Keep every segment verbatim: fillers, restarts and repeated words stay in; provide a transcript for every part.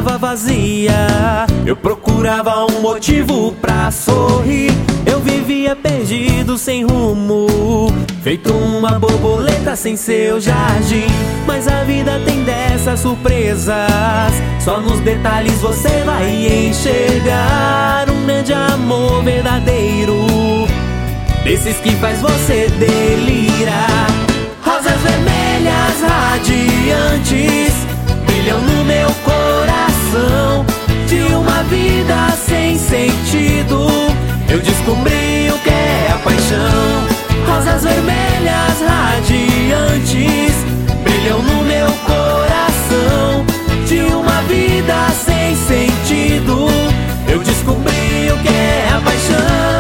estava vazia. Eu procurava um motivo pra sorrir. Eu vivia perdido, sem rumo, feito uma borboleta sem seu jardim. Mas a vida tem dessas surpresas, só nos detalhes você vai enxergar um grande amor verdadeiro, desses que faz você delirar. Rosas vermelhas radiantes brilham no meu coração. De uma vida sem sentido eu descobri o que é a paixão. Rosas vermelhas radiantes brilham no meu coração. De uma vida sem sentido eu descobri o que é a paixão.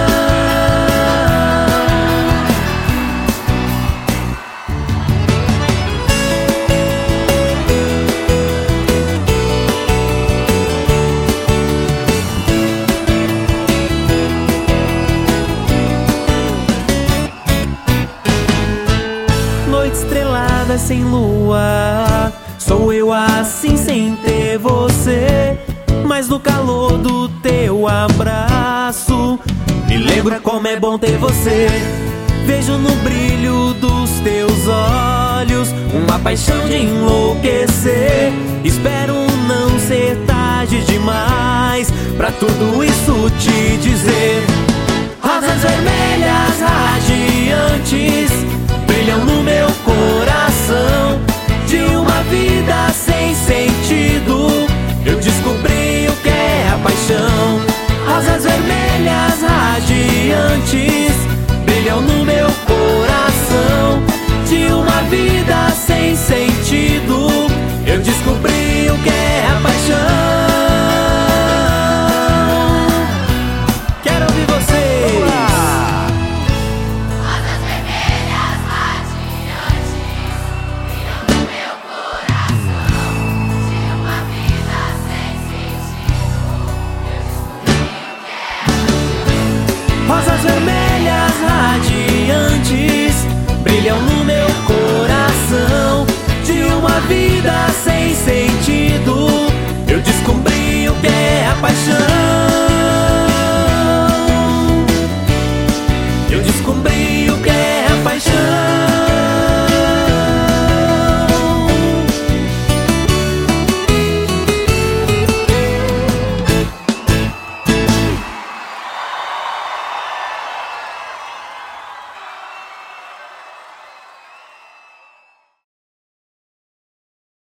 Estrelada sem lua, sou eu assim sem ter você. Mas no calor do teu abraço me lembra como é bom ter você. Vejo no brilho dos teus olhos uma paixão de enlouquecer. Espero não ser tarde demais pra tudo isso te dizer. Rosas vermelhas radiantes brilham no meu coração. De uma vida sem sentido eu descobri o que é a paixão. Rosas vermelhas radiantes brilham no meu coração. De uma vida sem sentido eu descobri o que é a paixão. Quero ouvir vocês. Vamos lá. Rosas vermelhas radiantes brilham no meu coração. De uma vida sem sentido eu descobri o que é a paixão. Rosas vermelhas